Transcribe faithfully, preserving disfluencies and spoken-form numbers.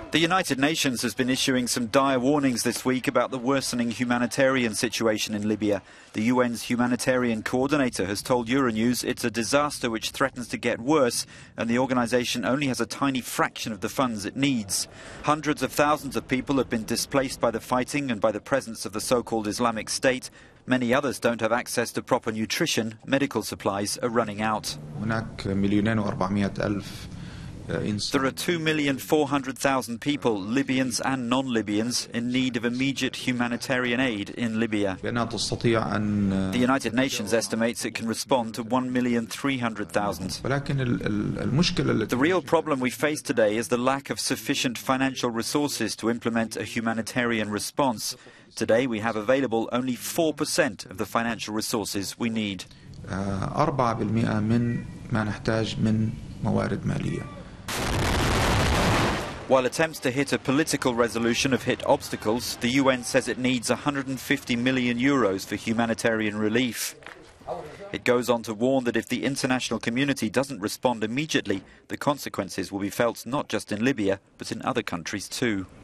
The United Nations has been issuing some dire warnings this week about the worsening humanitarian situation in Libya. The U N's humanitarian coordinator has told Euronews it's a disaster which threatens to get worse, and the organisation only has a tiny fraction of the funds it needs. Hundreds of thousands of people have been displaced by the fighting and by the presence of the so-called Islamic State. Many others don't have access to proper nutrition. Medical supplies are running out. There are two million four hundred thousand people, Libyans and non-Libyans, in need of immediate humanitarian aid in Libya. The United Nations estimates it can respond to one million three hundred thousand. The real problem we face today is the lack of sufficient financial resources to implement a humanitarian response. Today we have available only four percent of the financial resources we need. While attempts to hit a political resolution have hit obstacles, the U N says it needs one hundred fifty million euros for humanitarian relief. It goes on to warn that if the international community doesn't respond immediately, the consequences will be felt not just in Libya, but in other countries too.